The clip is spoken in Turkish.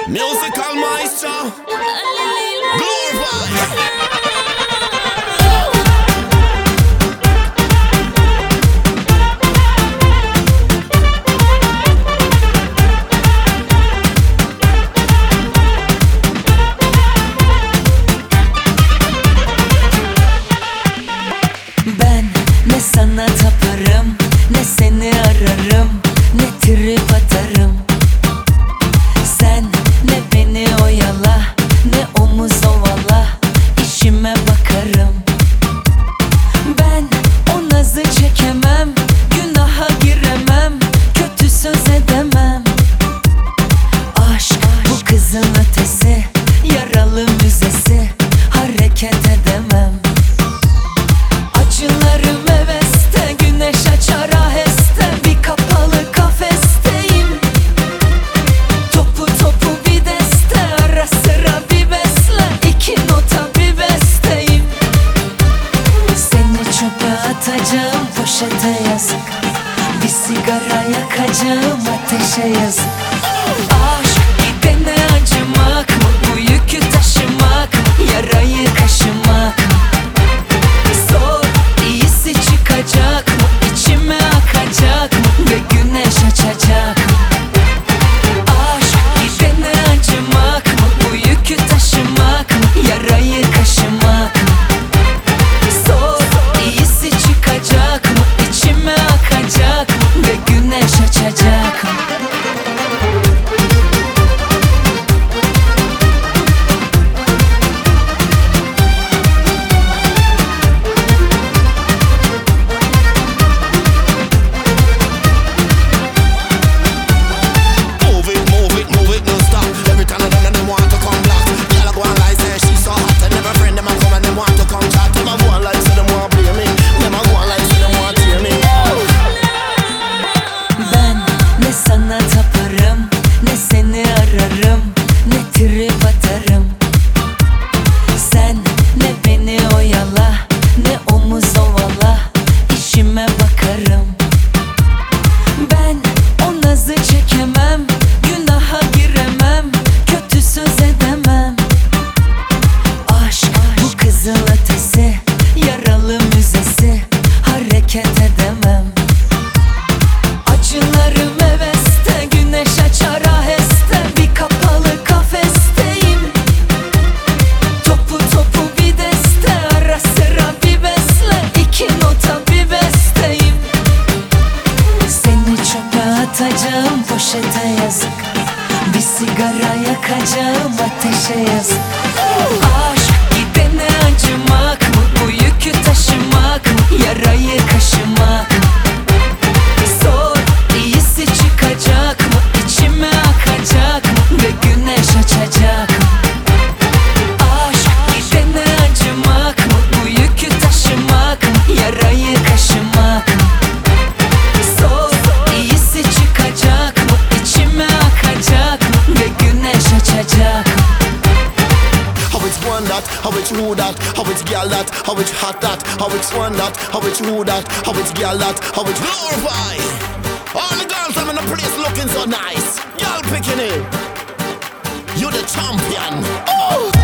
Musical maestro, glorify. Ben ne sana taparım, ne seni ararım, ne trip atarım. Sen ne beni oyala, ne omuz ovala, işime bakarım. Ben o nazı çekemem, günaha giremem, kötü söz edemem. Aşk bu kızın ötesi, yaralı müzesi, hareket edemem. Acılarım heveste, güneş açar aheste, bir kapalı kafesteyim. Topu topu bir deste, ara sıra bir besle, iki nota bir besteyim. Seni çöpe atacağım, poşete yazık. Bir sigara yakacağım, ateşe yazık. Aşk gidene acımak mı, bu yükü taşımak mı, yarayı kaşımak mı? Sor, iyisi çıkacak mı, içime akacak mı ve güneş açacak mı? Aşk gidene acımak mı, bu yükü taşımak mı, yarayı kaşımak mı? Sor, iyisi çıkacak mı, içime akacak mı ve güneş açacak mı? Ben ne sana taparım, ne seni ararım, ne trip atarım. Sen ne beni oyala, ne omuz ovala, işime bakarım. Ben o nazı çekemem, günaha giremem, kötü söz edemem. Aşk bu kızıl ötesi, yaralı müzesi, hareket edemem. Acılarım heveste, güneş açar aheste, bir kapalı kafesteyim. Topu topu bir deste, ara sıra bir besle, iki nota bir besteyim. Seni çöpe atacağım, poşete yazık. Bir sigara yakacağım, ateşe yazık. Aşk gidene acımak mı, bu yükü taşımak mı, yarayı kaşımak mı? Sor, iyisi çıkacak mı, içime akacak mı ve güneş açacak mı? Aşk gidene acımak mı, bu yükü taşımak mı, yarayı kaşımak mı? Sor, iyisi çıkacak mı, içime akacak mı ve güneş açacak mı? How it's one that, how it's who that, how it's girl that, how it's hot that, how it's one that, how it's who that, how it's girl that, how it's glorify. All the girls I'm in the place looking so nice. Y'all picking it. You the champion. Oh!